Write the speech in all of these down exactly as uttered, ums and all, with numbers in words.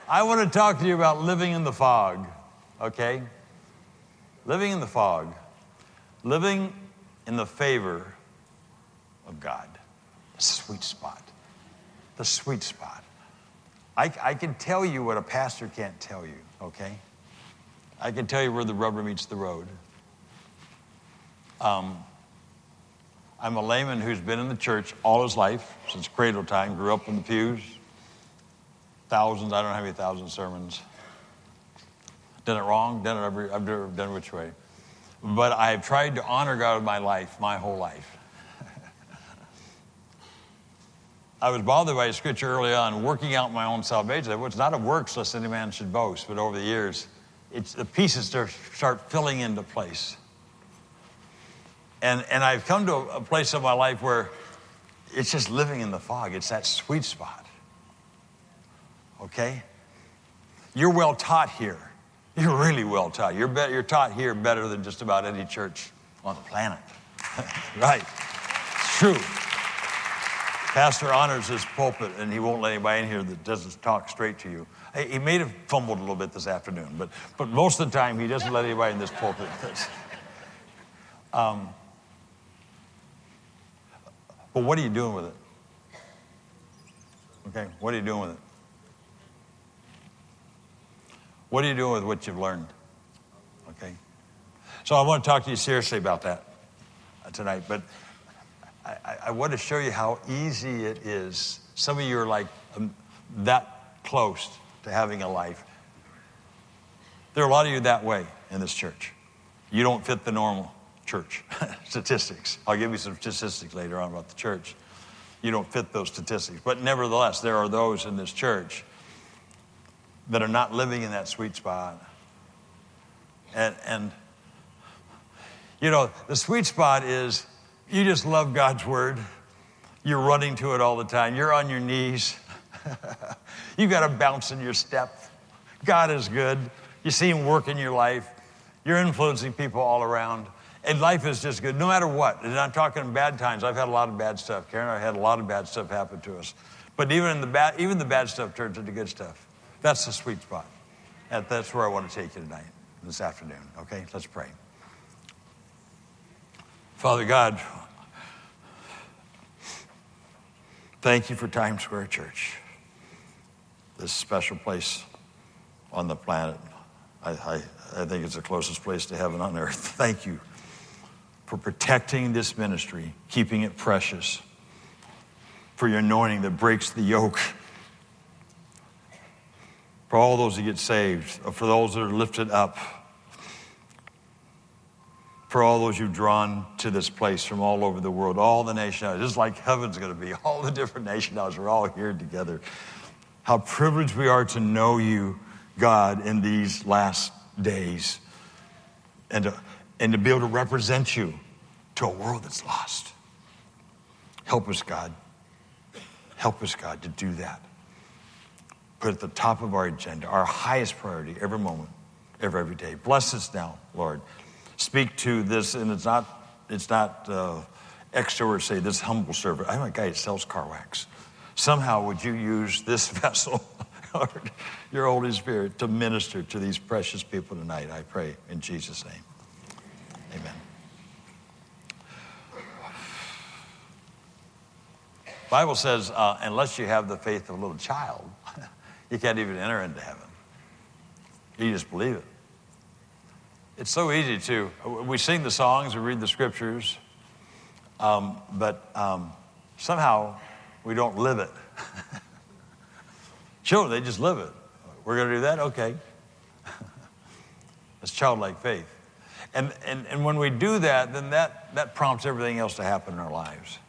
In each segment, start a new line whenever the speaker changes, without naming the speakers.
I want to talk to you about living in the fog, okay? Living in the fog. Living in the favor of God. The sweet spot. The sweet spot. I, I can tell you what a pastor can't tell you, okay? I can tell you where the rubber meets the road. Um, I'm a layman who's been in the church all his life, since cradle time, grew up in the pews. Thousands, I don't know how many thousand sermons. Done it wrong, done it every, I've done it which way. But I've tried to honor God with my life, my whole life. I was bothered by a scripture early on, working out my own salvation. It's not of works lest any man should boast, but over the years, it's the pieces start, start filling into place. And, and I've come to a, a place in my life where it's just living in the fog. It's that sweet spot. Okay? You're well taught here. You're really well taught. You're, be- you're taught here better than just about any church on the planet. Right. It's true. Pastor honors his pulpit, and he won't let anybody in here that doesn't talk straight to you. He may have fumbled a little bit this afternoon, but, but most of the time, he doesn't let anybody in this pulpit. um, but what are you doing with it? Okay, what are you doing with it? What are you doing with what you've learned? Okay? So I want to talk to you seriously about that tonight, but I, I want to show you how easy it is. Some of you are like um, that close to having a life. There are a lot of you that way in this church. You don't fit the normal church statistics. I'll give you some statistics later on about the church. You don't fit those statistics. But nevertheless, there are those in this church that are not living in that sweet spot. And, and you know, the sweet spot is you just love God's word. You're running to it all the time. You're on your knees. You got a bounce in your step. God is good. You see him work in your life. You're influencing people all around. And life is just good, no matter what. And I'm talking bad times. I've had a lot of bad stuff. Karen, I've had a lot of bad stuff happen to us. But even in the bad, even the bad stuff turns into good stuff. That's the sweet spot. And that's where I want to take you tonight, this afternoon. Okay, let's pray. Father God, thank you for Times Square Church, this special place on the planet. I, I, I think it's the closest place to heaven on earth. Thank you for protecting this ministry, keeping it precious, for your anointing that breaks the yoke, for all those who get saved, for those that are lifted up, for all those you've drawn to this place from all over the world, all the nationalities, just like heaven's going to be, all the different nationalities, we're all here together. How privileged we are to know you, God, in these last days, and to, and to be able to represent you to a world that's lost. Help us, God. Help us, God, to do that. Put it at the top of our agenda, our highest priority, every moment, every, every day. Bless us now, Lord. Speak to this, and it's not it's not uh, extrovert, say, this humble servant. I'm a guy that sells car wax. Somehow would you use this vessel, Lord, your Holy Spirit, to minister to these precious people tonight, I pray, in Jesus' name. Amen. Bible says, uh, unless you have the faith of a little child, you can't even enter into heaven. You just believe it. It's so easy to, we sing the songs, we read the scriptures, um, but um, somehow we don't live it. Children, they just live it. We're going to do that? Okay. It's childlike faith. And, and and when we do that, then that, that prompts everything else to happen in our lives.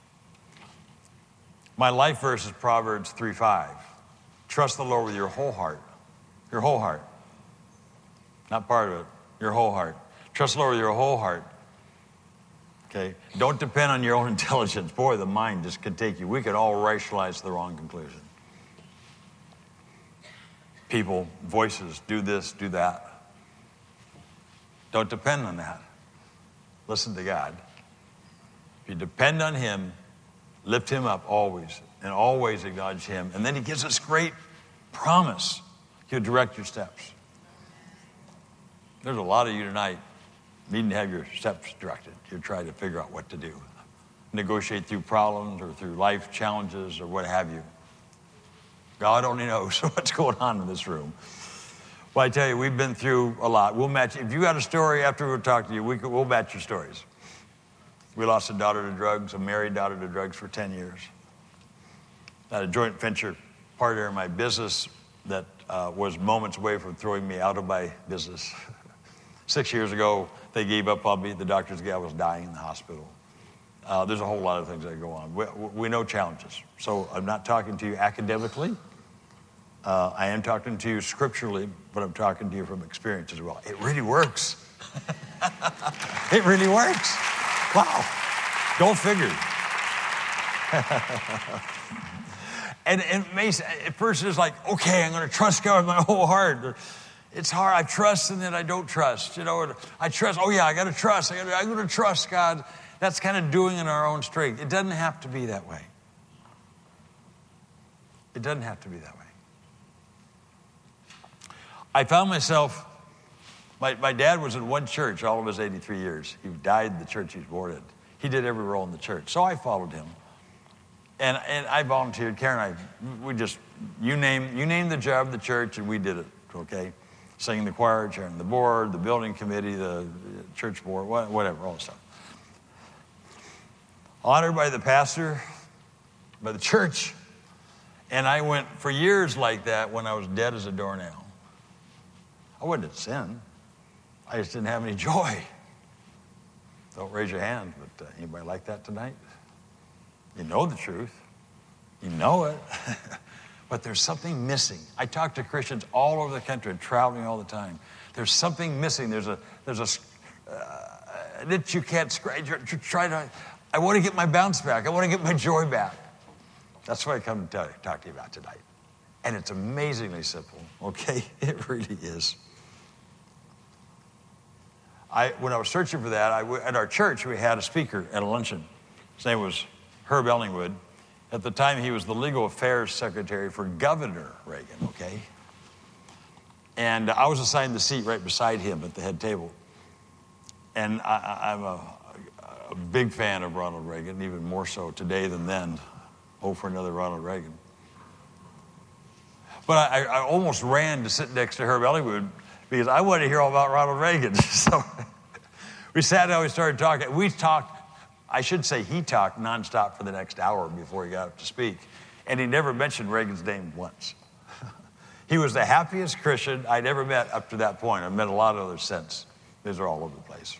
My life verse is Proverbs three five. Trust the Lord with your whole heart. Your whole heart. Not part of it. Your whole heart. Trust the Lord with your whole heart. Okay? Don't depend on your own intelligence. Boy, the mind just could take you. We could all rationalize the wrong conclusion. People, voices, do this, do that. Don't depend on that. Listen to God. If you depend on him, lift him up always, and always acknowledge him. And then he gives us great promise. He'll direct your steps. There's a lot of you tonight needing to have your steps directed. You're trying to figure out what to do. Negotiate through problems or through life challenges or what have you. God only knows what's going on in this room. Well, I tell you, we've been through a lot. We'll match. If you got a story after we'll talk to you, we could, we'll match your stories. We lost a daughter to drugs, a married daughter to drugs for ten years. I had a joint venture partner in my business that uh, was moments away from throwing me out of my business. Six years ago, they gave up on me. The doctors said I was dying in the hospital. Uh, there's a whole lot of things that go on. We, we know challenges. So I'm not talking to you academically. Uh, I am talking to you scripturally, but I'm talking to you from experience as well. It really works. It really works. Wow. Go figure. and and Mason, at first it's like, okay, I'm going to trust God with my whole heart. It's hard. I trust and then I don't trust. You know, I trust. Oh yeah, I got to trust. I gotta, I'm going to trust God. That's kind of doing in our own strength. It doesn't have to be that way. It doesn't have to be that way. I found myself, my, my dad was in one church all of his eighty-three years. He died in the church he was born in. He did every role in the church. So I followed him. And and I volunteered. Karen and I, we just, you name, you name the job of the church and we did it, okay? Singing the choir, chairing the board, the building committee, the church board, whatever, all that stuff. Honored by the pastor, by the church. And I went for years like that when I was dead as a doornail. I wasn't in sin. I just didn't have any joy. Don't raise your hand, but uh, anybody like that tonight? You know the truth. You know it. But there's something missing. I talk to Christians all over the country, traveling all the time. There's something missing. There's a there's a uh, that you can't scratch. You're, you're trying to. I want to get my bounce back. I want to get my joy back. That's what I come to tell you, talk to you about tonight. And it's amazingly simple. Okay, it really is. I, when I was searching for that, I, at our church, we had a speaker at a luncheon. His name was Herb Ellingwood. At the time, he was the legal affairs secretary for Governor Reagan, okay? And I was assigned the seat right beside him at the head table. And I, I'm a, a big fan of Ronald Reagan, even more so today than then. Oh, for another Ronald Reagan. But I, I almost ran to sit next to Herb Ellingwood because I wanted to hear all about Ronald Reagan. So we sat down, we started talking. We talked, I should say he talked nonstop for the next hour before he got up to speak. And he never mentioned Reagan's name once. He was the happiest Christian I'd ever met up to that point. I've met a lot of others since. These are all over the place.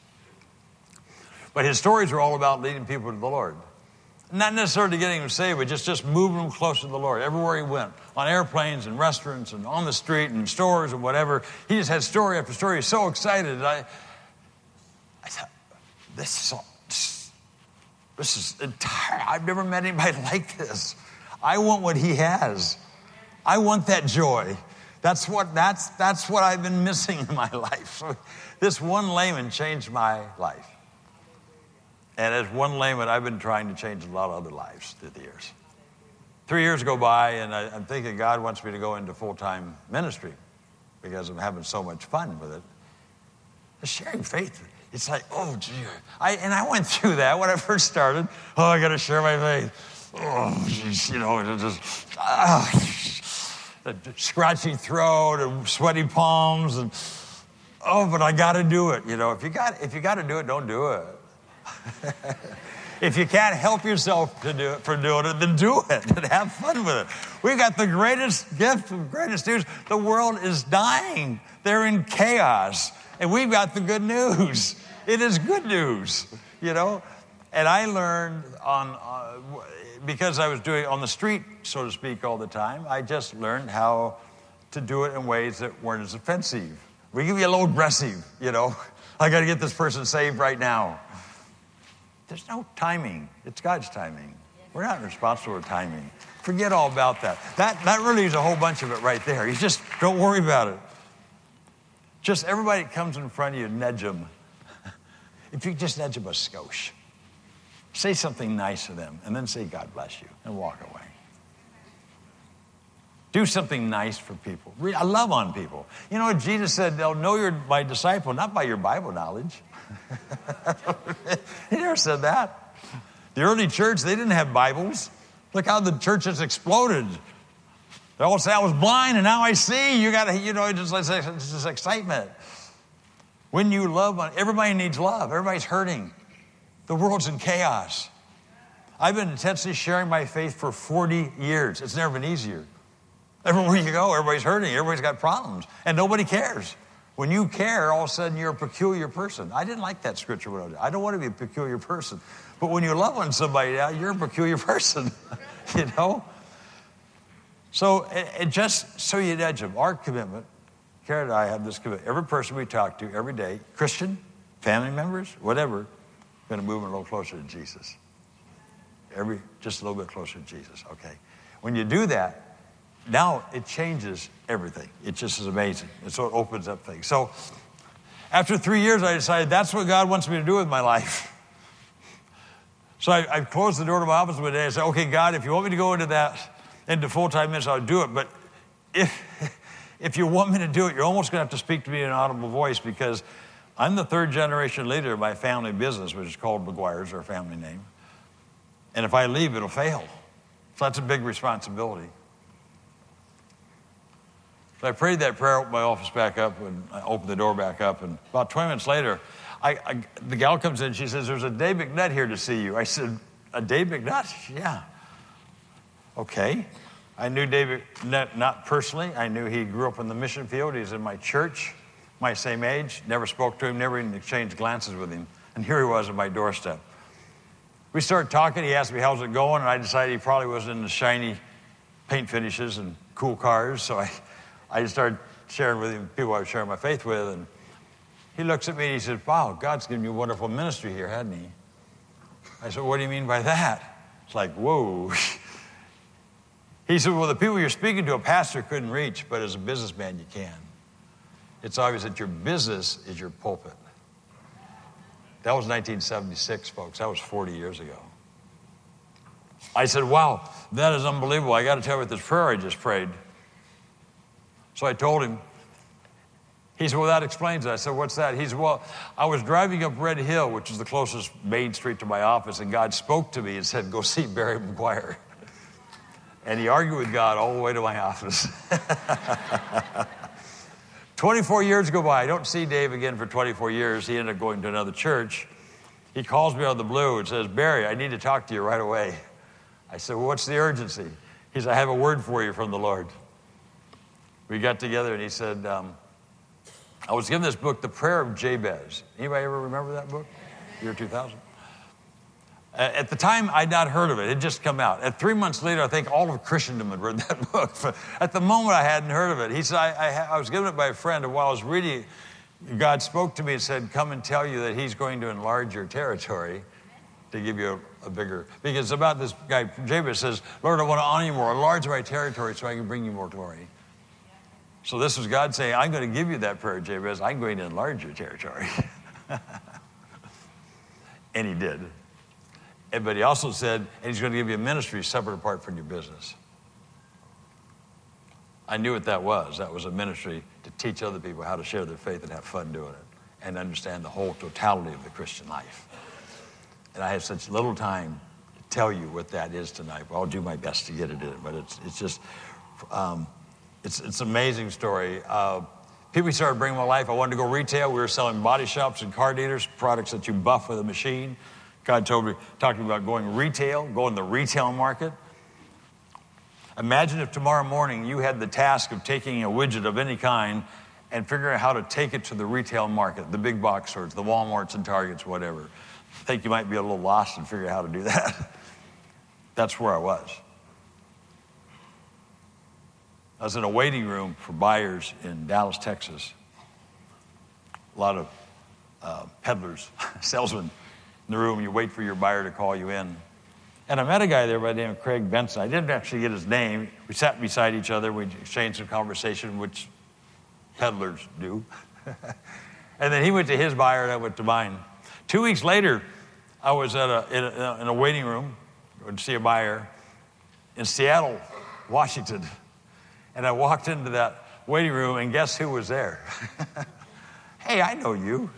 But his stories were all about leading people to the Lord. Not necessarily getting them saved, but just, just moving them closer to the Lord. Everywhere he went, on airplanes and restaurants and on the street and stores and whatever, he just had story after story. He was so excited. I, I thought, this is, this is entire. I've never met anybody like this. I want what he has. I want that joy. That's what that's that's what I've been missing in my life. So this one layman changed my life. And as one layman, I've been trying to change a lot of other lives through the years. Three years go by, and I, I'm thinking God wants me to go into full-time ministry because I'm having so much fun with it. The sharing faith, it's like, oh, gee. I, and I went through that when I first started. Oh, I got to share my faith. Oh, geez, you know, it just, ah, a scratchy throat and sweaty palms. And, oh, but I got to do it. You know, if you got if you got to do it, don't do it. If you can't help yourself to do it for doing it, then do it and have fun with it. We got the greatest gift, the greatest news. The world is dying. They're in chaos. And we've got the good news. It is good news, you know. And I learned on, uh, because I was doing it on the street, so to speak, all the time, I just learned how to do it in ways that weren't as offensive. We can be a little aggressive, you know. I got to get this person saved right now. There's no timing. It's God's timing. We're not responsible for timing. Forget all about that. That that really is a whole bunch of it right there. You just don't worry about it. Just everybody that comes in front of you, nudge them. If you just nudge them a skosh, say something nice to them, and then say, God bless you, and walk away. Do something nice for people. I love on people. You know, Jesus said, they'll know you're my disciple, not by your Bible knowledge. He never said that. The early church, they didn't have Bibles. Look how the church has exploded. They all say, I was blind and now I see. You got to, you know, it's just, it's just excitement. When you love, on everybody needs love. Everybody's hurting. The world's in chaos. I've been intensely sharing my faith for forty years. It's never been easier. Everywhere you go, everybody's hurting. Everybody's got problems. And nobody cares. When you care, all of a sudden you're a peculiar person. I didn't like that scripture when I was. I don't want to be a peculiar person. But when you love on somebody now, you're a peculiar person. You know? So it, it just so you edge them. Our commitment, Karen and I have this commitment. Every person we talk to every day, Christian, family members, whatever, going to move them a little closer to Jesus. Every, just a little bit closer to Jesus, okay? When you do that, now it changes everything. It just is amazing. And so it opens up things. So after three years, I decided that's what God wants me to do with my life. So I, I closed the door to my office one day. I said, okay, God, if you want me to go into that, into full-time ministry, I'll do it. But if, if you want me to do it, you're almost going to have to speak to me in an audible voice, because I'm the third generation leader of my family business, which is called McGuire's, our family name. And if I leave, it'll fail. So that's a big responsibility. So I prayed that prayer, opened my office back up, and I opened the door back up. And about twenty minutes later, I, I, the gal comes in. She says, there's a Dave McNutt here to see you. I said, a Dave McNutt? Yeah. Okay. I knew Dave McNutt not personally. I knew he grew up in the mission field. He's in my church, my same age. Never spoke to him, never even exchanged glances with him. And here he was at my doorstep. We started talking. He asked me, how's it going? And I decided he probably wasn't into shiny paint finishes and cool cars. So I, I just started sharing with him people I was sharing my faith with. And he looks at me and he says, wow, God's given you a wonderful ministry here, hasn't he? I said, what do you mean by that? It's like, whoa. He said, well, the people you're speaking to, a pastor couldn't reach, but as a businessman, you can. It's obvious that your business is your pulpit. That was nineteen seventy-six, folks. That was forty years ago. I said, wow, that is unbelievable. I got to tell you about this prayer I just prayed. So I told him. He said, well, that explains it. I said, what's that? He said, well, I was driving up Red Hill, which is the closest main street to my office, and God spoke to me and said, go see Barry McGuire. And he argued with God all the way to my office. twenty-four years go by. I don't see Dave again for twenty-four years. He ended up going to another church. He calls me out of the blue and says, Barry, I need to talk to you right away. I said, well, what's the urgency? He said, I have a word for you from the Lord. We got together and he said, um, I was given this book, The Prayer of Jabez. Anybody ever remember that book? Year two thousand? At the time, I'd not heard of it. It had just come out. At three months later, I think all of Christendom had read that book. At the moment, I hadn't heard of it. He said, I, I, I was given it by a friend, and while I was reading it, God spoke to me and said, come and tell you that he's going to enlarge your territory to give you a, a bigger... Because about this guy, Jabez says, Lord, I want to honor you more. Enlarge my territory so I can bring you more glory. So this was God saying, I'm going to give you that prayer, Jabez. I'm going to enlarge your territory. And he did. But he also said, and he's going to give you a ministry separate apart from your business. I knew what that was. That was a ministry to teach other people how to share their faith and have fun doing it and understand the whole totality of the Christian life. And I have such little time to tell you what that is tonight. Well, I'll do my best to get it in, but it's it's just, um, it's it's an amazing story. Uh, people started bringing my life. I wanted to go retail. We were selling body shops and car dealers, products that you buff with a machine. God told me, talking about going retail, going the retail market. Imagine if tomorrow morning you had the task of taking a widget of any kind and figuring out how to take it to the retail market, the big box stores, the Walmarts and Targets, whatever. I think you might be a little lost and figure out how to do that. That's where I was. I was in a waiting room for buyers in Dallas, Texas. A lot of uh, peddlers, salesmen in the room. You wait for your buyer to call you in. And I met a guy there by the name of Craig Benson. I didn't actually get his name. We sat beside each other. We exchanged some conversation, which peddlers do. And then he went to his buyer and I went to mine. Two weeks later, I was at a, in, a, in a waiting room to see a buyer in Seattle, Washington. And I walked into that waiting room, and guess who was there? Hey, I know you.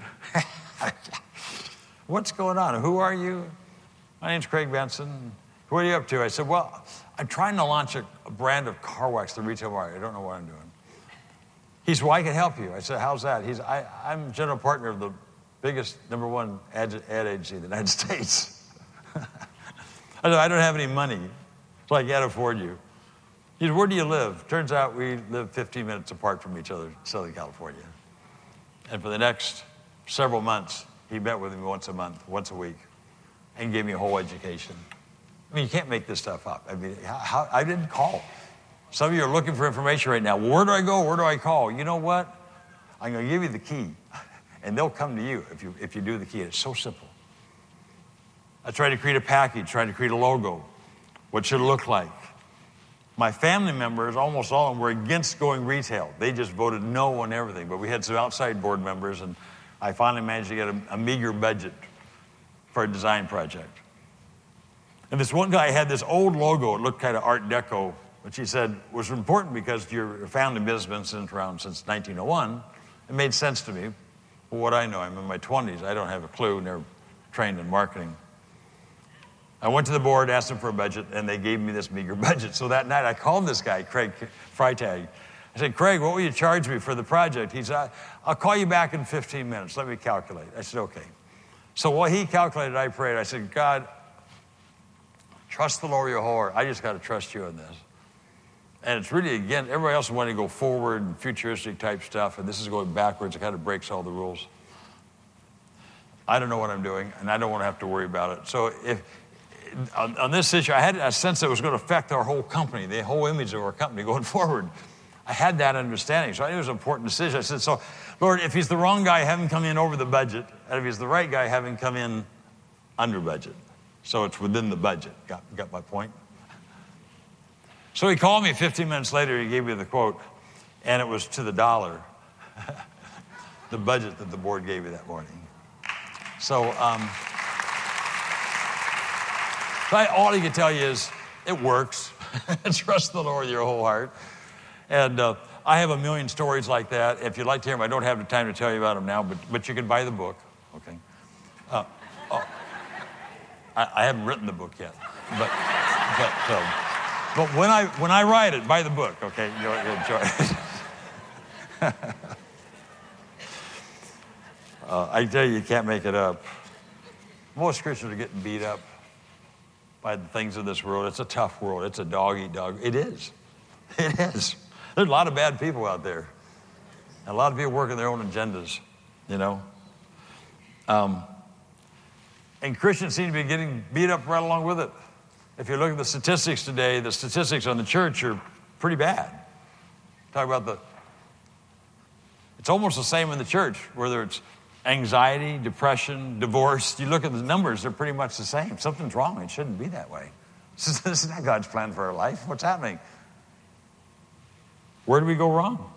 What's going on? Who are you? My name's Craig Benson. What are you up to? I said, well, I'm trying to launch a, a brand of car wax, the retail market. I don't know what I'm doing. He said, well, I can help you. I said, how's that? He's, I, I'm general partner of the biggest number one ad, ad agency in the United States. I said, I don't have any money, so I can't afford you. He said, where do you live? Turns out we live fifteen minutes apart from each other in Southern California. And for the next several months, he met with me once a month, once a week, and gave me a whole education. I mean, you can't make this stuff up. I mean, how, I didn't call. Some of you are looking for information right now. Where do I go? Where do I call? You know what? I'm going to give you the key, and they'll come to you if you if you do the key. It's so simple. I tried to create a package, tried to create a logo. What should it look like? My family members, almost all of them, were against going retail. They just voted no on everything. But we had some outside board members, and I finally managed to get a, a meager budget for a design project. And this one guy had this old logo. It looked kind of Art Deco, which he said was important because your family business has been since around since nineteen oh one. It made sense to me. But what I know, I'm in my twenties. I don't have a clue. Never trained in marketing. I went to the board, asked them for a budget, and they gave me this meager budget. So that night, I called this guy, Craig Freitag. I said, Craig, what will you charge me for the project? He said, I'll call you back in fifteen minutes. Let me calculate. I said, okay. So while he calculated, I prayed. I said, God, trust the Lord your whole heart. I just got to trust you in this. And it's really, again, everybody else wanted to go forward and futuristic type stuff, and this is going backwards. It kind of breaks all the rules. I don't know what I'm doing, and I don't want to have to worry about it. So if on, on this issue, I had a sense that it was going to affect our whole company, the whole image of our company going forward. I had that understanding, so I knew it was an important decision. I said, so, Lord, if he's the wrong guy, have him come in over the budget, and if he's the right guy, have him come in under budget. So it's within the budget. Got, got my point? So he called me fifteen minutes later. He gave me the quote, and it was to the dollar, the budget that the board gave me that morning. So, um, so I, all he could tell you is it works. Trust the Lord with your whole heart. And uh, I have a million stories like that. If you'd like to hear them, I don't have the time to tell you about them now, but, but you can buy the book, okay? Uh, oh, I, I haven't written the book yet, but but, um, but when I when I write it, buy the book, okay? You'll, you'll enjoy it. uh, I tell you, you can't make it up. Most Christians are getting beat up by the things of this world. It's a tough world. It's a dog-eat-dog. It is. It is. There's a lot of bad people out there. And a lot of people working their own agendas, you know. Um, and Christians seem to be getting beat up right along with it. If you look at the statistics today, the statistics on the church are pretty bad. Talk about the, it's almost the same in the church, whether it's anxiety, depression, divorce. You look at the numbers, they're pretty much the same. Something's wrong. It shouldn't be that way. This is not God's plan for our life. What's happening? Where do we go wrong?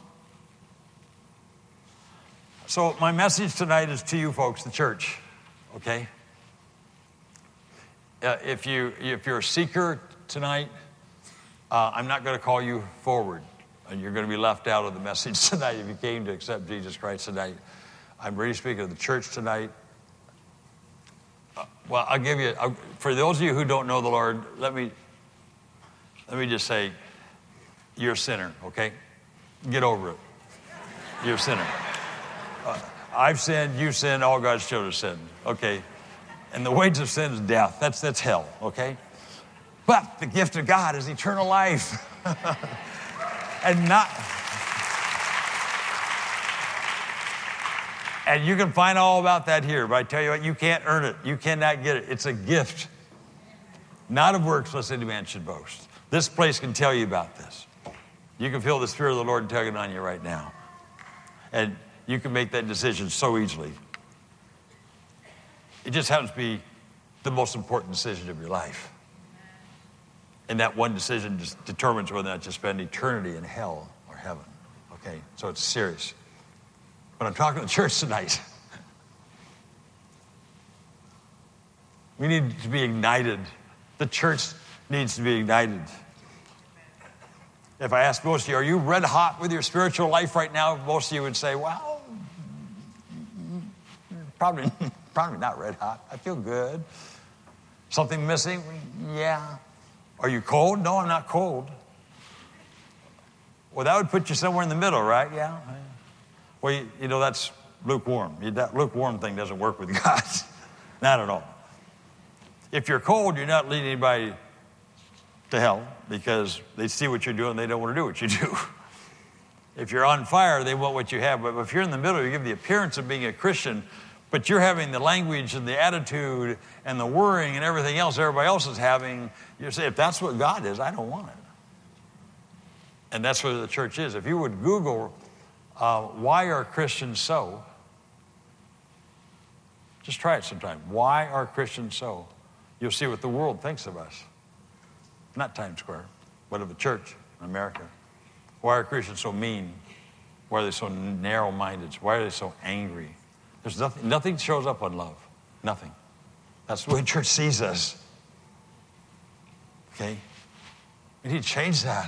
So my message tonight is to you folks, the church, okay? Uh, if, you, if you're a seeker tonight, uh, I'm not going to call you forward. And you're going to be left out of the message tonight if you came to accept Jesus Christ tonight. I'm really speaking to the church tonight. Uh, well, I'll give you, I'll, for those of you who don't know the Lord, let me, let me just say, you're a sinner, okay? Get over it. You're a sinner. Uh, I've sinned, you've sinned, all God's children sinned, okay? And the wages of sin is death. That's, that's hell, okay? But the gift of God is eternal life. and not... And you can find all about that here, but I tell you what, you can't earn it. You cannot get it. It's a gift. Not of works, lest any man should boast. This place can tell you about this. You can feel the Spirit of the Lord tugging on you right now. And you can make that decision so easily. It just happens to be the most important decision of your life. And that one decision just determines whether or not you spend eternity in hell or heaven. Okay? So it's serious. But I'm talking to the church tonight. We need to be ignited. The church needs to be ignited. If I asked most of you, are you red hot with your spiritual life right now? Most of you would say, well, probably, probably not red hot. I feel good. Something missing? Yeah. Are you cold? No, I'm not cold. Well, that would put you somewhere in the middle, right? Yeah. Well, you, you know, that's lukewarm. You, that lukewarm thing doesn't work with God. Not at all. If you're cold, you're not leading anybody to hell because they see what you're doing, they don't want to do what you do. If you're on fire, they want what you have. But if you're in the middle, you give the appearance of being a Christian, but you're having the language and the attitude and the worrying and everything else everybody else is having, you say, if that's what God is, I don't want it. And that's what the church is. If you would Google, uh, why are Christians so? Just try it sometime. Why are Christians so? You'll see what the world thinks of us. Not Times Square, but of the church in America. Why are Christians so mean? Why are they so narrow-minded? Why are they so angry? There's nothing, nothing shows up on love. Nothing. That's the way church sees us. Okay? We need to change that.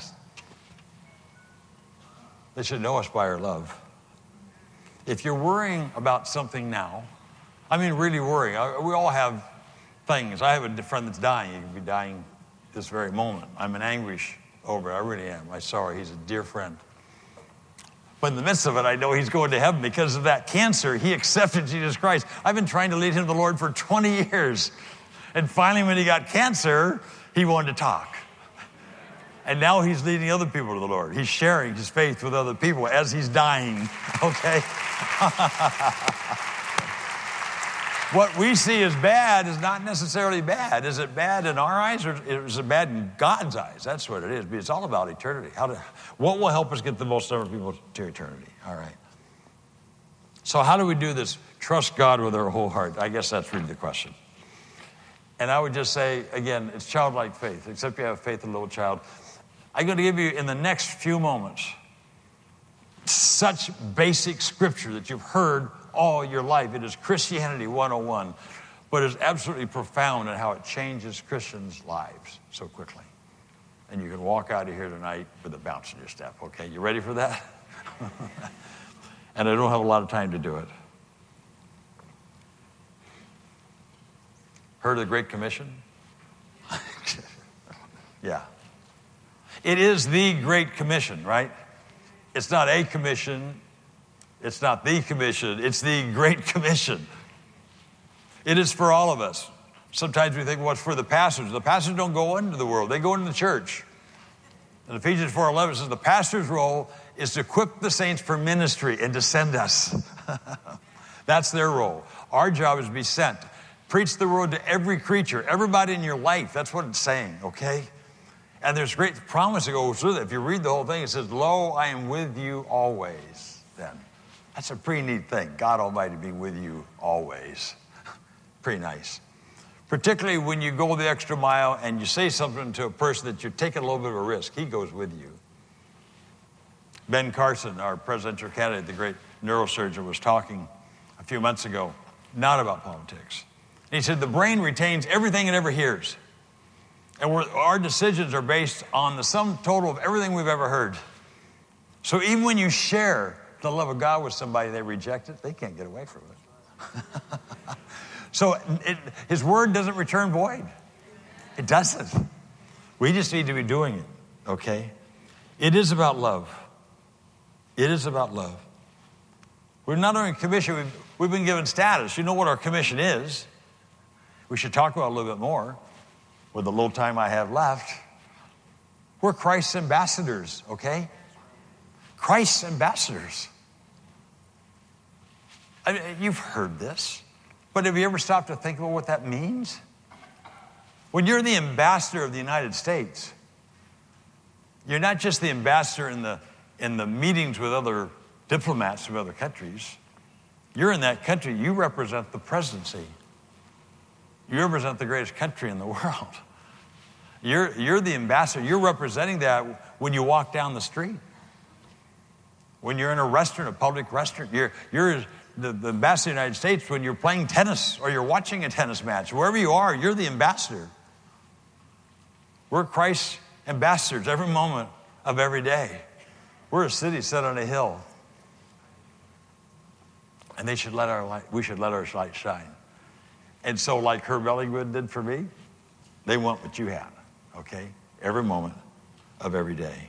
They should know us by our love. If you're worrying about something now, I mean really worrying. We all have things. I have a friend that's dying. He could be dying this very moment. I'm in anguish over it. I really am. I'm sorry. He's a dear friend. But in the midst of it, I know he's going to heaven because of that cancer. He accepted Jesus Christ. I've been trying to lead him to the Lord for twenty years. And finally, when he got cancer, he wanted to talk. And now he's leading other people to the Lord. He's sharing his faith with other people as he's dying. Okay? What we see as bad is not necessarily bad. Is it bad in our eyes or is it bad in God's eyes? That's what it is. It's all about eternity. How to, what will help us get the most number of people to eternity? All right. So how do we do this? Trust God with our whole heart. I guess that's really the question. And I would just say, again, it's childlike faith, except you have faith in a little child. I'm going to give you in the next few moments such basic scripture that you've heard all your life. It is Christianity one oh one, but it's absolutely profound in how it changes Christians' lives so quickly. And you can walk out of here tonight with a bounce in your step, okay? You ready for that? And I don't have a lot of time to do it. Heard of the Great Commission? Yeah. It is the Great Commission, right? It's not a commission. It's not the commission. It's the Great Commission. It is for all of us. Sometimes we think, well, it's for the pastors. The pastors don't go into the world. They go into the church. And Ephesians four eleven says the pastor's role is to equip the saints for ministry and to send us. That's their role. Our job is to be sent. Preach the word to every creature, everybody in your life. That's what it's saying, okay? And there's great promise that goes with it. If you read the whole thing, it says, lo, I am with you always then. That's a pretty neat thing. God Almighty be with you always. Pretty nice. Particularly when you go the extra mile and you say something to a person that you're taking a little bit of a risk. He goes with you. Ben Carson, our presidential candidate, the great neurosurgeon, was talking a few months ago, not about politics. He said the brain retains everything it ever hears. And we're, our decisions are based on the sum total of everything we've ever heard. So even when you share the love of God with somebody, they reject it, they can't get away from it. So it, his word doesn't return void. It doesn't. We just need to be doing it, okay? It is about love. It is about love. We're not only commission, we've, we've been given status. You know what our commission is. We should talk about it a little bit more with the little time I have left. We're Christ's ambassadors, okay? Christ's ambassadors. I mean, you've heard this, but have you ever stopped to think about what that means? When you're the ambassador of the United States, you're not just the ambassador in the, in the meetings with other diplomats from other countries. You're in that country. You represent the presidency. You represent the greatest country in the world. You're, you're the ambassador. You're representing that when you walk down the street. When you're in a restaurant, a public restaurant, you're, you're the, the ambassador of the United States when you're playing tennis or you're watching a tennis match. Wherever you are, you're the ambassador. We're Christ's ambassadors every moment of every day. We're a city set on a hill. And they should let our light, we should let our light shine. And so like Herb Ellingwood did for me, they want what you have, okay? Every moment of every day.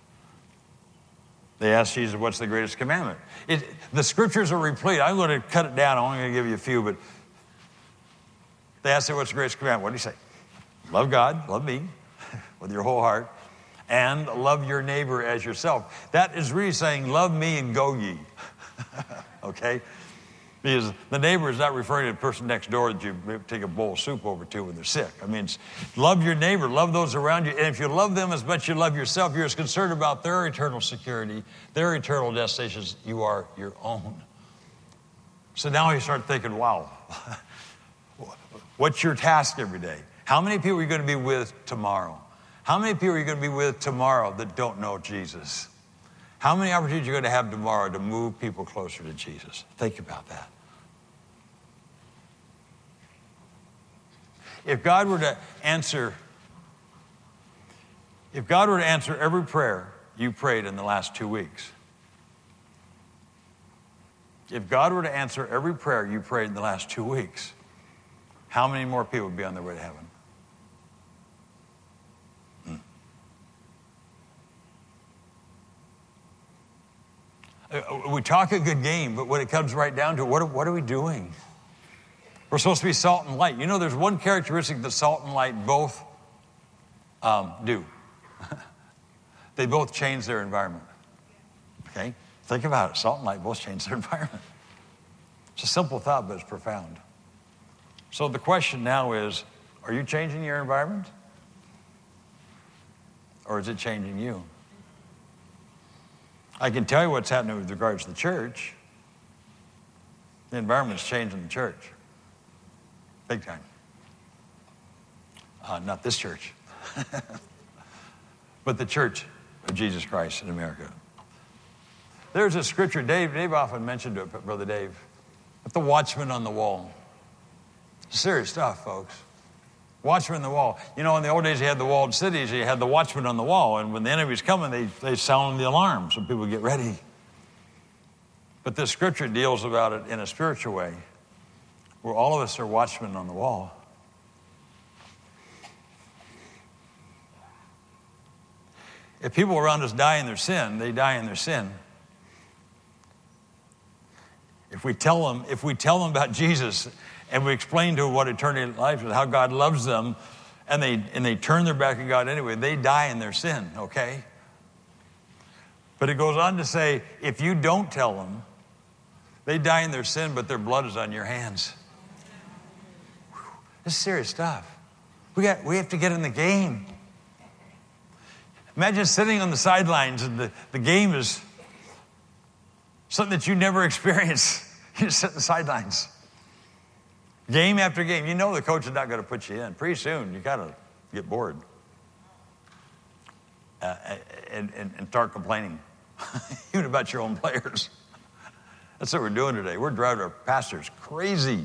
They asked Jesus, what's the greatest commandment? It, the scriptures are replete. I'm going to cut it down. I'm only going to give you a few, but they asked him, what's the greatest commandment? What did he say? Love God, love me with your whole heart, and love your neighbor as yourself. That is really saying, love me and go ye. Okay? Because the neighbor is not referring to the person next door that you take a bowl of soup over to when they're sick. I mean, it's love your neighbor, love those around you. And if you love them as much as you love yourself, you're as concerned about their eternal security, their eternal destinations, you are your own. So now you start thinking, wow, what's your task every day? How many people are you going to be with tomorrow? How many people are you going to be with tomorrow that don't know Jesus? How many opportunities are you going to have tomorrow to move people closer to Jesus? Think about that. If God were to answer, if God were to answer every prayer you prayed in the last two weeks, if God were to answer every prayer you prayed in the last two weeks, how many more people would be on their way to heaven? We talk a good game, but when it comes right down to it, what, what are we doing? We're supposed to be salt and light. You know, there's one characteristic that salt and light both um, do. They both change their environment. Okay? Think about it. Salt and light both change their environment. It's a simple thought, but it's profound. So the question now is, are you changing your environment? Or is it changing you? I can tell you what's happening with regards to the church. The environment's changing the church. Big time. Uh, not this church. But the church of Jesus Christ in America. There's a scripture, Dave, Dave often mentioned it, Brother Dave, but the watchman on the wall. Serious stuff, folks. Watchman on the wall. You know, in the old days, you had the walled cities, you had the watchman on the wall, and when the enemy's coming, they, they sound the alarm so people get ready. But this scripture deals about it in a spiritual way, where all of us are watchmen on the wall. If people around us die in their sin, they die in their sin. If we tell them, if we tell them about Jesus, and we explain to them what eternity life is, how God loves them, and they and they turn their back on God anyway, they die in their sin, okay? But it goes on to say, if you don't tell them, they die in their sin, but their blood is on your hands. Whew. This is serious stuff. We got we have to get in the game. Imagine sitting on the sidelines and the, the game is something that you never experienced. You just sit on the sidelines. Game after game. You know the coach is not going to put you in. Pretty soon, you got to get bored uh, and, and, and start complaining, even about your own players. That's what we're doing today. We're driving our pastors crazy.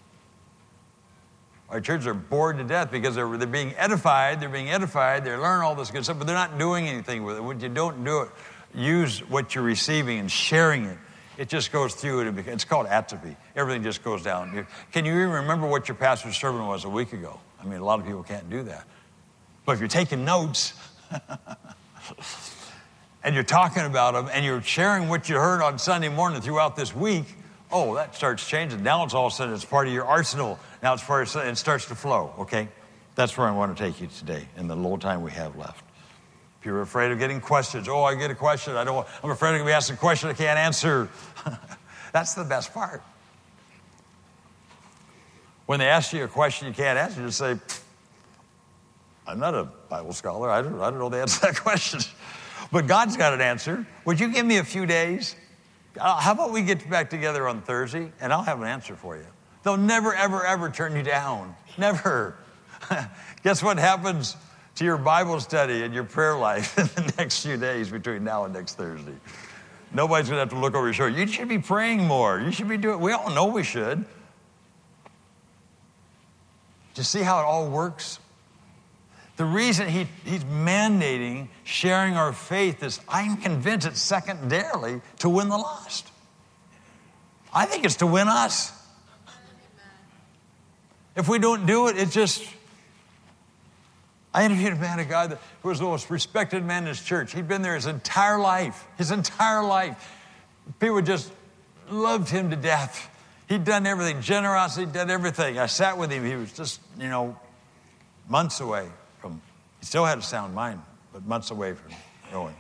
Our churches are bored to death because they're, they're being edified. They're being edified. They're learning all this good stuff, but they're not doing anything with it. When you don't do it, use what you're receiving and sharing it. It just goes through it. It's called atrophy. Everything just goes down. Can you even remember what your pastor's sermon was a week ago? I mean, a lot of people can't do that. But if you're taking notes and you're talking about them and you're sharing what you heard on Sunday morning throughout this week, oh, that starts changing. Now it's all of a sudden, it's part of your arsenal. Now it's part of, it starts to flow, okay? That's where I want to take you today in the little time we have left. If you're afraid of getting questions, oh, I get a question, I don't, I'm afraid I'm going to be asked a question I can't answer. That's the best part. When they ask you a question you can't answer, you just say, I'm not a Bible scholar. I don't, I don't know the answer to that question. But God's got an answer. Would you give me a few days? How about we get back together on Thursday, and I'll have an answer for you. They'll never, ever, ever turn you down. Never. Guess what happens to your Bible study and your prayer life in the next few days between now and next Thursday? Nobody's going to have to look over your shoulder. You should be praying more. You should be doing, we all know we should. Do you see how it all works? The reason he, he's mandating sharing our faith is I'm convinced it's secondarily to win the lost. I think it's to win us. If we don't do it, it just... I interviewed a man of God who was the most respected man in his church. He'd been there his entire life, his entire life. People just loved him to death. He'd done everything, generosity, done everything. I sat with him. He was just, you know, months away from, he still had a sound mind, but months away from going.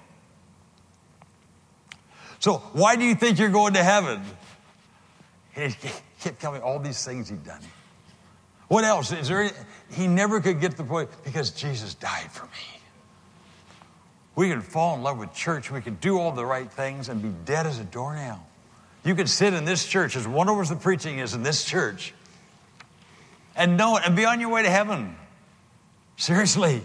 So why do you think you're going to heaven? He kept telling me all these things he'd done. What else? Is there any, he never could get to the point, because Jesus died for me. We can fall in love with church. We can do all the right things and be dead as a doornail. You can sit in this church, as wonderful as the preaching is in this church, and know it and be on your way to heaven. Seriously.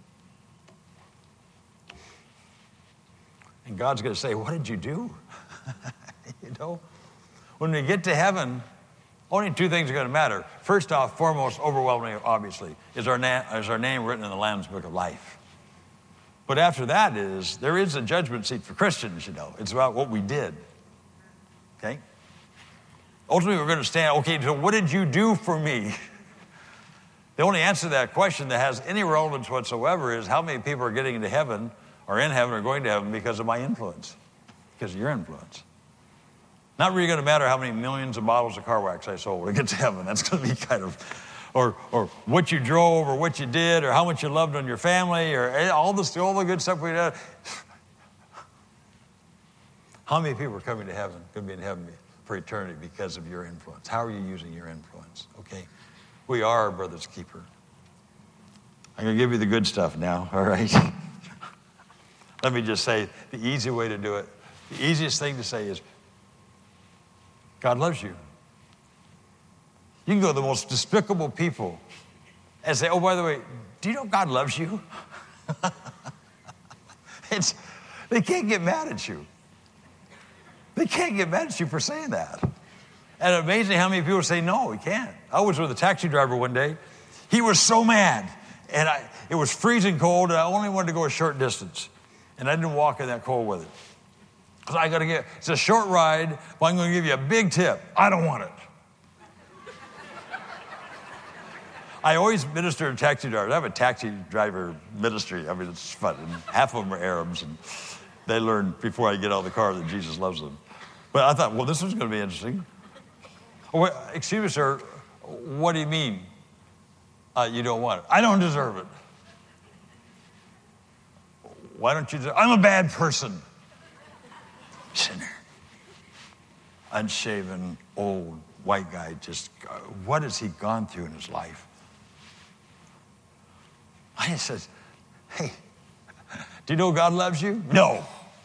And God's going to say, what did you do? You know, when we get to heaven, only two things are going to matter. First off, foremost, overwhelmingly, obviously, is our, na- is our name written in the Lamb's Book of Life. But after that is, there is a judgment seat for Christians, you know. It's about what we did. Okay? Ultimately, we're going to stand, okay, so what did you do for me? The only answer to that question that has any relevance whatsoever is how many people are getting into heaven, or in heaven, or going to heaven because of my influence, because of your influence. Not really going to matter how many millions of bottles of car wax I sold when I get to heaven. That's going to be kind of, or or what you drove, or what you did, or how much you loved on your family, or all this, all the good stuff we did. How many people are coming to heaven, going to be in heaven for eternity because of your influence? How are you using your influence? Okay, we are our brother's keeper. I'm going to give you the good stuff now. All right. Let me just say the easy way to do it. The easiest thing to say is, God loves you. You can go to the most despicable people and say, oh, by the way, do you know God loves you? It's, they can't get mad at you. They can't get mad at you for saying that. And amazing how many people say, no, he can't. I was with a taxi driver one day. He was so mad. And I, it was freezing cold, and I only wanted to go a short distance. And I didn't walk in that cold weather. So I got to get, it's a short ride, but I'm going to give you a big tip. I don't want it. I always minister to taxi drivers. I have a taxi driver ministry. I mean, it's fun. And half of them are Arabs, and they learn before I get out of the car that Jesus loves them. But I thought, well, this is going to be interesting. Oh, wait, excuse me, sir. What do you mean uh, you don't want it? I don't deserve it. Why don't you deserve it? I'm a bad person. Sinner. Unshaven, old, white guy, just, what has he gone through in his life? I said, hey, do you know God loves you? No.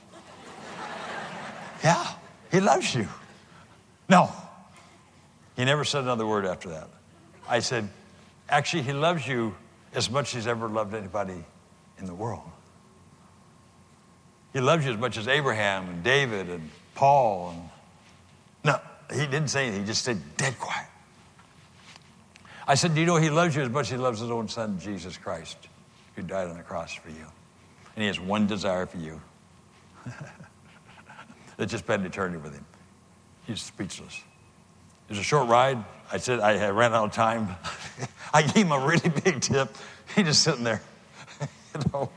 Yeah, he loves you. No. He never said another word after that. I said, actually, he loves you as much as he's ever loved anybody in the world. He loves you as much as Abraham and David and Paul. And no, he didn't say anything. He just stayed dead quiet. I said, do you know he loves you as much as he loves his own son, Jesus Christ, who died on the cross for you? And he has one desire for you. It's just spend eternity with him. He's speechless. It was a short ride. I said, I ran out of time. I gave him a really big tip. He just sitting there, you know.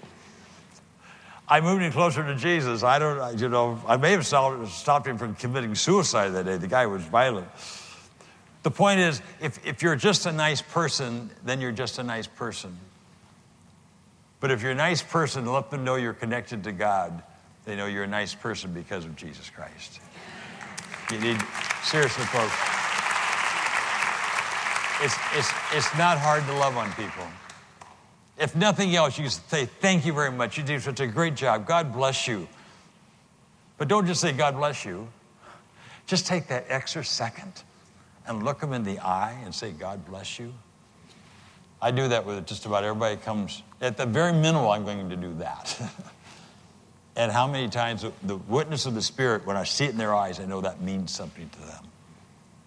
I moved him closer to Jesus. I don't, you know, I may have stopped, stopped him from committing suicide that day. The guy was violent. The point is, if, if you're just a nice person, then you're just a nice person. But if you're a nice person, let them know you're connected to God. They know you're a nice person because of Jesus Christ. You need, seriously, folks, it's, it's, it's not hard to love on people. If nothing else, you say, thank you very much. You did such a great job. God bless you. But don't just say, God bless you. Just take that extra second and look them in the eye and say, God bless you. I do that with just about everybody comes. At the very minimal, I'm going to do that. And how many times the witness of the Spirit, when I see it in their eyes, I know that means something to them.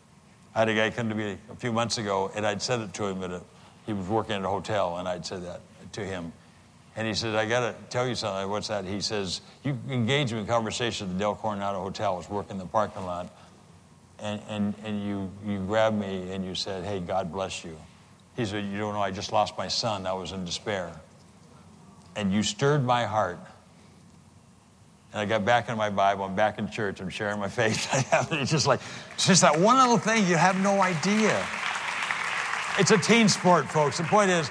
I had a guy come to me a few months ago, and I'd said it to him at a, he was working at a hotel, and I'd said that. to him. And he said, I got to tell you something. What's that? He says, you engaged me in conversation at the Del Coronado Hotel. I was working in the parking lot. And, and, and you, you grabbed me and you said, hey, God bless you. He said, you don't know, I just lost my son. I was in despair. And you stirred my heart. And I got back in my Bible. I'm back in church. I'm sharing my faith. It's just like, it's just that one little thing. You have no idea. It's a team sport, folks. The point is,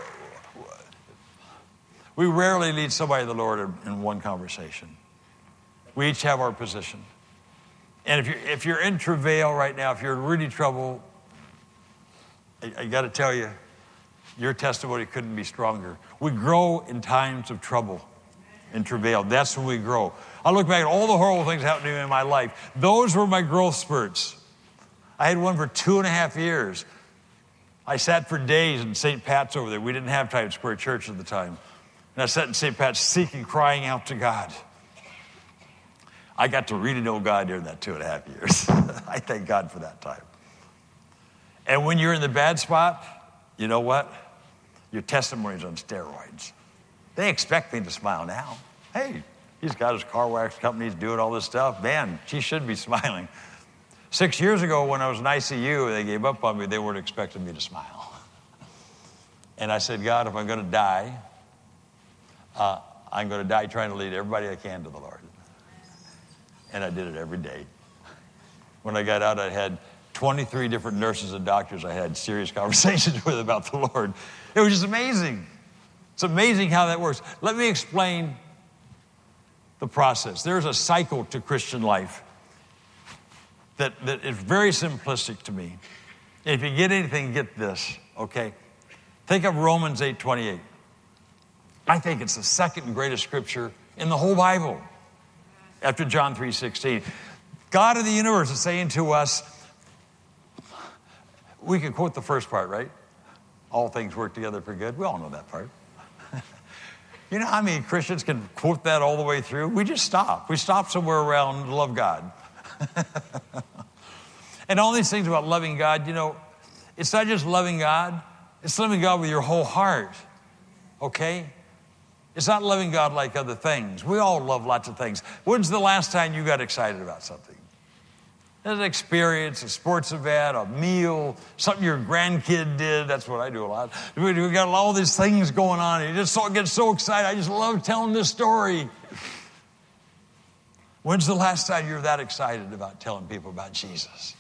we rarely lead somebody to the Lord in, in one conversation. We each have our position. And if you're, if you're in travail right now, if you're in really trouble, I, I got to tell you, your testimony couldn't be stronger. We grow in times of trouble and travail. That's when we grow. I look back at all the horrible things happening in my life. Those were my growth spurts. I had one for two and a half years. I sat for days in Saint Pat's over there. We didn't have Times Square Church at the time. And I sat in Saint Pat's seeking, crying out to God. I got to really know God during that two and a half years. I thank God for that time. And when you're in the bad spot, you know what? Your testimony's on steroids. They expect me to smile now. Hey, he's got his car wax company, he's doing all this stuff. Man, she should be smiling. Six years ago when I was in I C U, they gave up on me. They weren't expecting me to smile. And I said, God, if I'm going to die, uh, I'm going to die trying to lead everybody I can to the Lord. And I did it every day. When I got out, I had twenty-three different nurses and doctors I had serious conversations with about the Lord. It was just amazing. It's amazing how that works. Let me explain the process. There's a cycle to Christian life that, that is very simplistic to me. If you get anything, get this, okay? Think of Romans eight twenty-eight. I think it's the second greatest scripture in the whole Bible after John three sixteen. God of the universe is saying to us, we can quote the first part, right? All things work together for good. We all know that part. You know how many Christians can quote that all the way through? We just stop. We stop somewhere around love God. And all these things about loving God, you know, it's not just loving God. It's loving God with your whole heart, okay? It's not loving God like other things. We all love lots of things. When's the last time you got excited about something? An experience, a sports event, a meal, something your grandkid did. That's what I do a lot. We got all these things going on. And you just so, get so excited. I just love telling this story. When's the last time you were that excited about telling people about Jesus?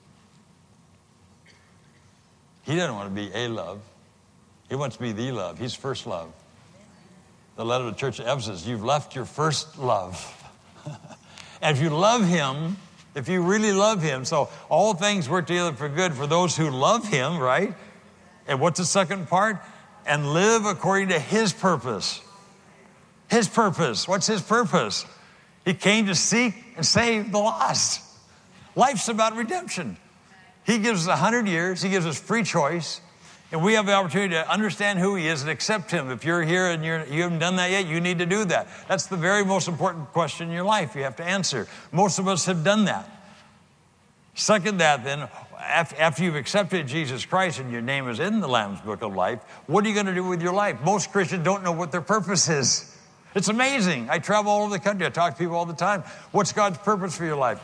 He doesn't want to be a love. He wants to be the love. He's first love. The letter to the church of Ephesus, you've left your first love. And if you love him, if you really love him, so all things work together for good for those who love him, right? And what's the second part? And live according to his purpose. His purpose. What's his purpose? He came to seek and save the lost. Life's about redemption. He gives us a hundred years. He gives us free choice. And we have the opportunity to understand who he is and accept him. If you're here and you're, you haven't done that yet, you need to do that. That's the very most important question in your life you have to answer. Most of us have done that. Second that, then, after you've accepted Jesus Christ and your name is in the Lamb's Book of Life, what are you going to do with your life? Most Christians don't know what their purpose is. It's amazing. I travel all over the country. I talk to people all the time. What's God's purpose for your life?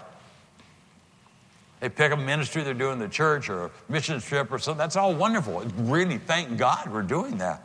They pick a ministry they're doing in the church or a mission trip or something. That's all wonderful. Really, thank God we're doing that.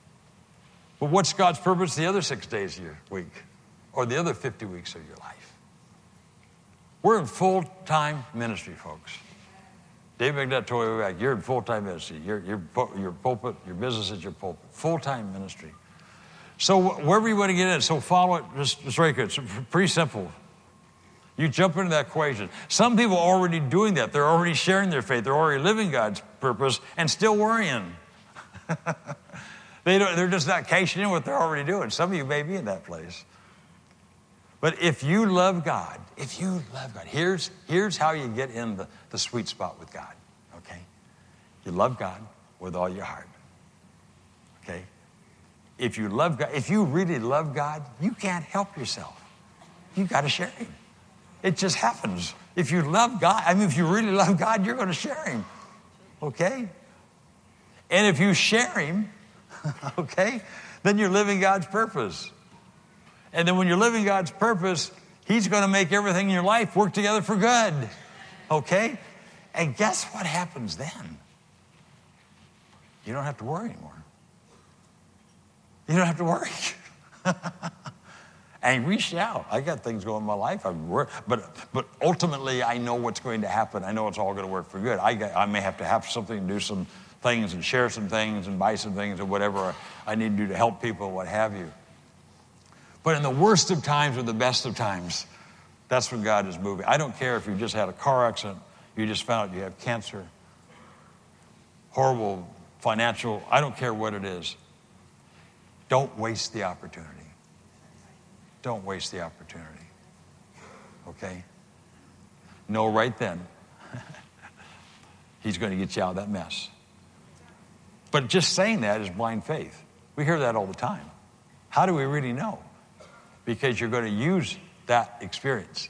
But what's God's purpose the other six days of your week or the other fifty weeks of your life? We're in full-time ministry, folks. Dave McNutt told me back, you're in full-time ministry. Your, your, your pulpit, your business is your pulpit. Full-time ministry. So wherever you want to get in, so follow it. Just, just right here. It's pretty simple. You jump into that equation. Some people are already doing that. They're already sharing their faith. They're already living God's purpose and still worrying. they don't, they're just not cashing in what they're already doing. Some of you may be in that place. But if you love God, if you love God, here's, here's how you get in the, the sweet spot with God, okay? You love God with all your heart, okay? If you love God, if you really love God, you can't help yourself. You've got to share him. It just happens. If you love God, I mean, if you really love God, you're going to share him, okay? And if you share him, Okay? Then you're living God's purpose. And then when you're living God's purpose, he's going to make everything in your life work together for good. Okay? And guess what happens then? You don't have to worry anymore. You don't have to worry. And we shall. I got things going in my life. I work, but but ultimately, I know what's going to happen. I know it's all going to work for good. I got, I may have to have something, do some things, and share some things, and buy some things, or whatever I need to do to help people, what have you. But in the worst of times or the best of times, that's when God is moving. I don't care if you just had a car accident, you just found out you have cancer, horrible financial. I don't care what it is. Don't waste the opportunity. Don't waste the opportunity. Okay? Know right then, he's going to get you out of that mess. But just saying that is blind faith. We hear that all the time. How do we really know? Because you're going to use that experience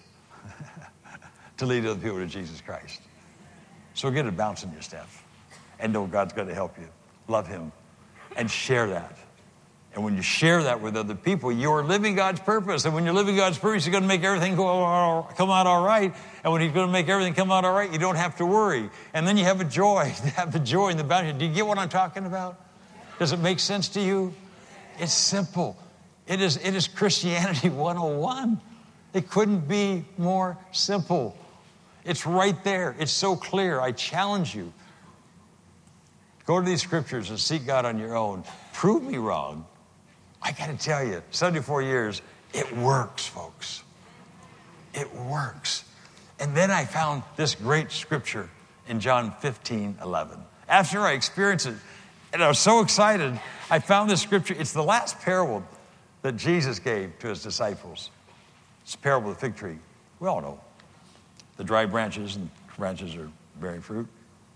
to lead other people to Jesus Christ. So get a bounce in your step and know God's going to help you. Love him and share that. And when you share that with other people, you're living God's purpose. And when you're living God's purpose, he's going to make everything go all, come out all right. And when he's going to make everything come out all right, you don't have to worry. And then you have a joy. You have the joy and the bounty. Do you get what I'm talking about? Does it make sense to you? It's simple. It is, it is Christianity one oh one. It couldn't be more simple. It's right there. It's so clear. I challenge you. Go to these scriptures and seek God on your own. Prove me wrong. I got to tell you, seventy-four years, it works, folks. It works. And then I found this great scripture in John fifteen eleven. After I experienced it, and I was so excited, I found this scripture. It's the last parable that Jesus gave to his disciples. It's the parable of the fig tree. We all know. The dry branches, and branches are bearing fruit.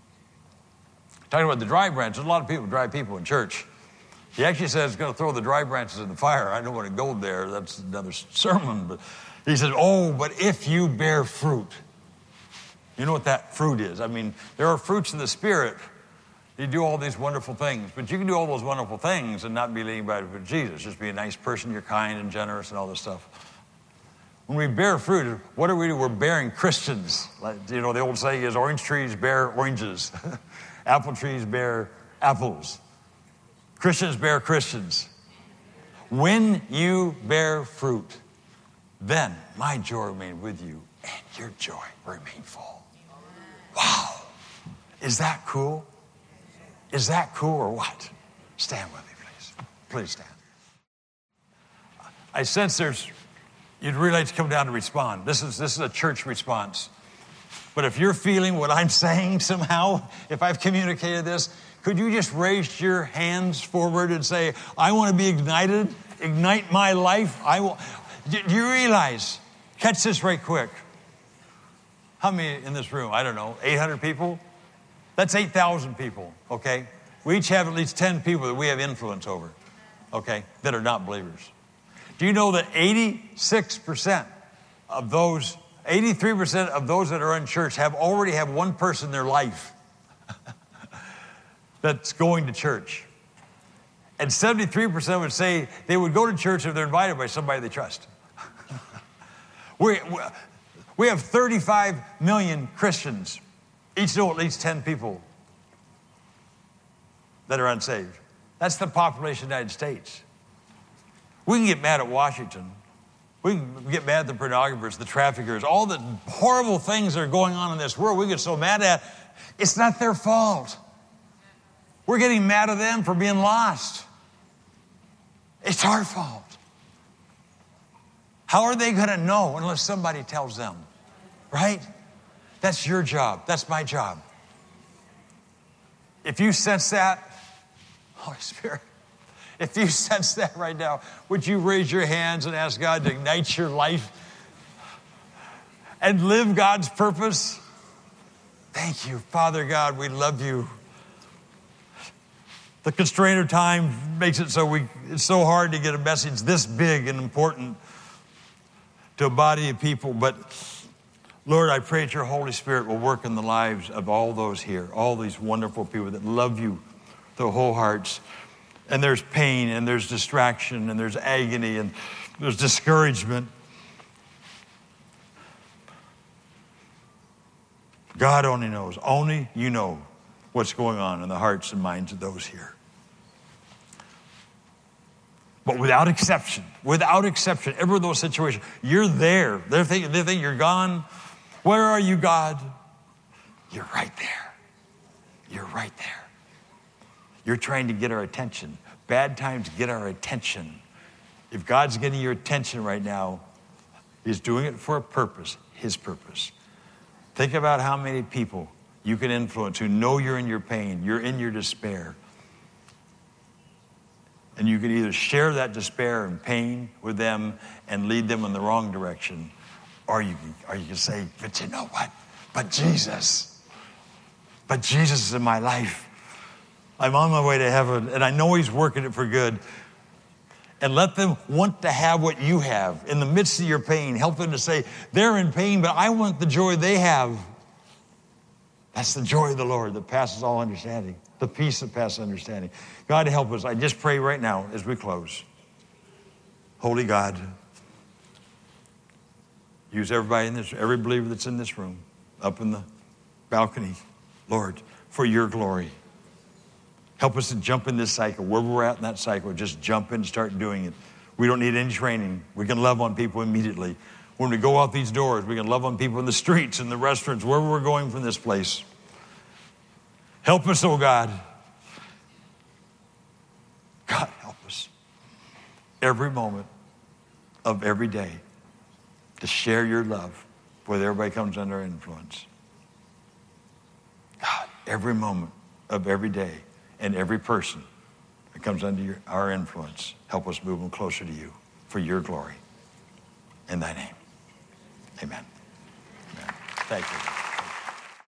Talking about the dry branches, a lot of people, dry people in church. He actually says he's going to throw the dry branches in the fire. I don't want to go there. That's another sermon. But he said, oh, but if you bear fruit. You know what that fruit is. I mean, there are fruits of the Spirit. You do all these wonderful things. But you can do all those wonderful things and not be leading by Jesus. Just be a nice person. You're kind and generous and all this stuff. When we bear fruit, what are we doing? We're bearing Christians. Like, you know, the old saying is orange trees bear oranges. Apple trees bear apples. Christians bear Christians. When you bear fruit, then my joy remain with you and your joy remain full. Wow. Is that cool? Is that cool or what? Stand with me, please. Please stand. I sense there's, you'd really like to come down to respond. This is, this is a church response. But if you're feeling what I'm saying somehow, if I've communicated this, could you just raise your hands forward and say, I want to be ignited, ignite my life. I will. Do you realize, catch this right quick. How many in this room? I don't know, eight hundred people? That's eight thousand people, okay? We each have at least ten people that we have influence over, okay, that are not believers. Do you know that eighty-six percent of those, eighty-three percent of those that are in church have already have one person in their life that's going to church. And seventy-three percent would say they would go to church if they're invited by somebody they trust. we, we have thirty-five million Christians. Each know at least ten people that are unsaved. That's the population of the United States. We can get mad at Washington. We can get mad at the pornographers, the traffickers, all the horrible things that are going on in this world we get so mad at. It's not their fault. We're getting mad at them for being lost. It's our fault. How are they going to know unless somebody tells them? Right? That's your job. That's my job. If you sense that, Holy Spirit, if you sense that right now, would you raise your hands and ask God to ignite your life and live God's purpose? Thank you, Father God. We love you. The constraint of time makes it so we, it's so hard to get a message this big and important to a body of people. But Lord, I pray that your Holy Spirit will work in the lives of all those here, all these wonderful people that love you with their whole hearts and there's pain, and there's distraction, and there's agony, and there's discouragement. God only knows. Only you know what's going on in the hearts and minds of those here. But without exception, without exception, every of those situations, you're there. They're thinking, they think you're gone. Where are you, God? You're right there. You're right there. You're trying to get our attention. Bad times get our attention. If God's getting your attention right now, He's doing it for a purpose, His purpose. Think about how many people you can influence who know you're in your pain, you're in your despair. And you can either share that despair and pain with them and lead them in the wrong direction, or you can, or you can say, but you know what? But Jesus. But Jesus is in my life. I'm on my way to heaven, and I know He's working it for good. And let them want to have what you have in the midst of your pain. Help them to say, they're in pain, but I want the joy they have. That's the joy of the Lord that passes all understanding. The peace that passes understanding. God, help us. I just pray right now as we close. Holy God, use everybody in this, every believer that's in this room, up in the balcony, Lord, for your glory. Help us to jump in this cycle. Where we're at in that cycle, just jump in and start doing it. We don't need any training. We can love on people immediately. When we go out these doors, we can love on people in the streets, in the restaurants, wherever we're going from this place. Help us, oh God. God, help us. Every moment of every day to share your love with everybody comes under our influence. God, every moment of every day and every person that comes under your, our influence, help us move them closer to you for your glory. In thy name, amen. Amen. Thank you.